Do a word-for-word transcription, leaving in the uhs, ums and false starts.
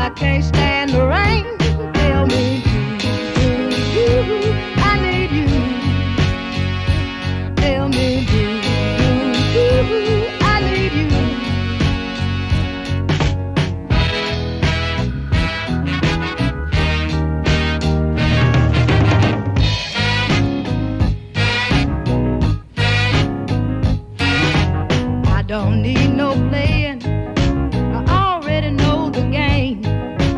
I can't stand the rain. Tell me, do, do, I need you. Tell me, do, do, do, I need you. I don't need no place